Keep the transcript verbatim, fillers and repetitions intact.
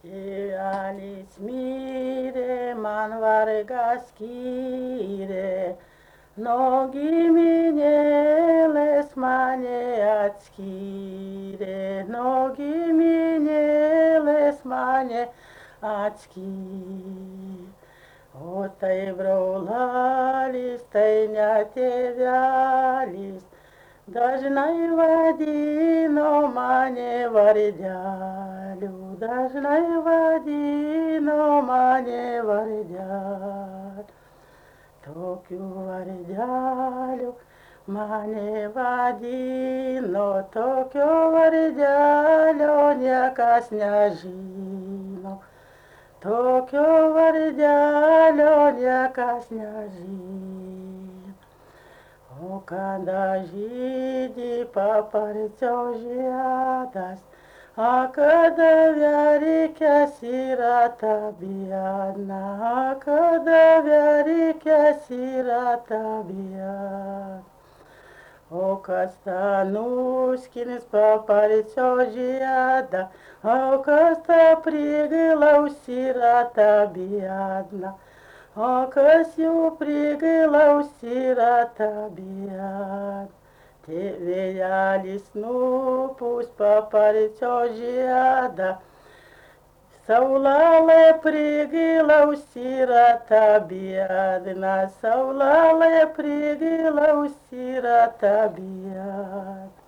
Tėvelis mirė, man vargas skyrė, nuo giminėlės mane atskyrė, nuo giminėlės mane atskyrė. O tai brolis, tai ne tėvelis, dažnai vadino mane vardeliu, dažnai vadino mane vardeliu. Tokiu vardeliu mane vadino, tokio vardelio niekas nežino, tokio vardelio niekas nežino. O kada žydi paparčio žiedas, a kada verkės yra ta biedna, a kada verkės yra ta biedna. O kas tą nuskins paparčio žiedą, o kas tą priglaus yra ta biedna, o kas jų priglaus yra ta biedna. Tėvelis nupūs paparčio žiedą, saulalė priglaus yra ta biedna, saulalė priglaus yra ta biedna.